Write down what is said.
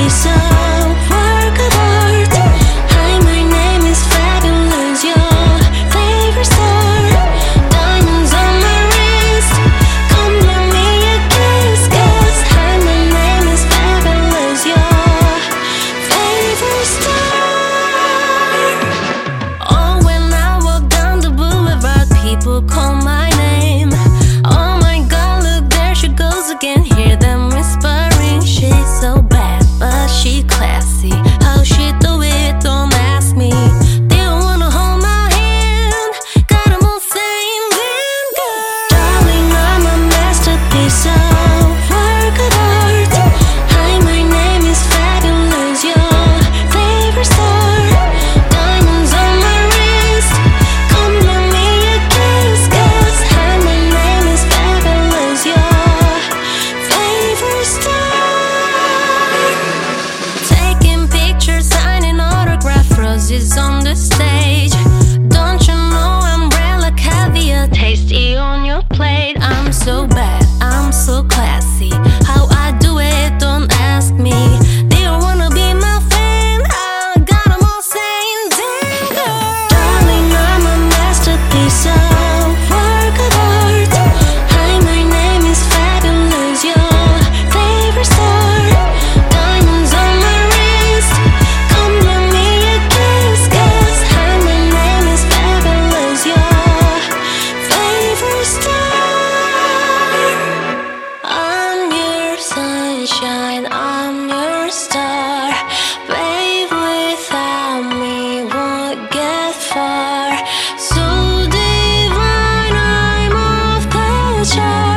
masterpiece of work of art. Hi, my name is fabulous, your favorite star. Diamonds on my wrist, come give me a kiss. 'Cause hi, my name is fabulous, your favorite star. Oh, when I walk down the boulevard, people call my name. Oh my God, look, there she goes again. Hear them whispering, she's so bad, but she classy. How she do it, don't ask me. They don't wanna hold my hand, got 'em all saying, damn girl. Darling, I'm a masterpiece of work of art. Hi, my name is fabulous, your favorite star. Diamonds on my wrist, come give me a kiss. 'Cause hi, my name is fabulous, your favorite star. Taking pictures, signing autograph, roses on the stage. Don't you know I'm rare like caviar, tasty on your plate? I'm so bad, I'm so classy. How I do it, don't ask me. They don't wanna be my fan, I got 'em all saying, damn girl. Darling, I'm a masterpiece of work of art. Hi, my name is fabulous, your favorite star. Diamonds on my wrist, come give me a kiss. 'Cause hi, my name is fabulous, your favorite star. I'm your sunshine, I'm your star. Babe, without me won't get far. So divine, I'm off the chart.